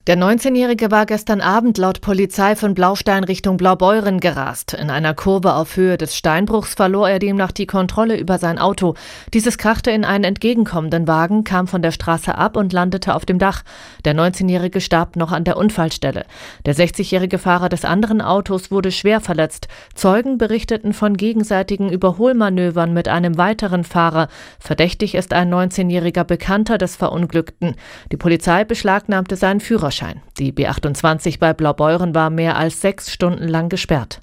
Der 19-Jährige war gestern Abend laut Polizei von Blaustein Richtung Blaubeuren gerast. In einer Kurve auf Höhe des Steinbruchs verlor er demnach die Kontrolle über sein Auto. Dieses krachte in einen entgegenkommenden Wagen, kam von der Straße ab und landete auf dem Dach. Der 19-Jährige starb noch an der Unfallstelle. Der 60-jährige Fahrer des anderen Autos wurde schwer verletzt. Zeugen berichteten von gegenseitigen Überholmanövern mit einem weiteren Fahrer. Verdächtig ist ein 19-jähriger Bekannter des Verunglückten. Die Polizei beschlagnahmte seinen Führerschein. Die B28 bei Blaubeuren war mehr als 6 Stunden lang gesperrt.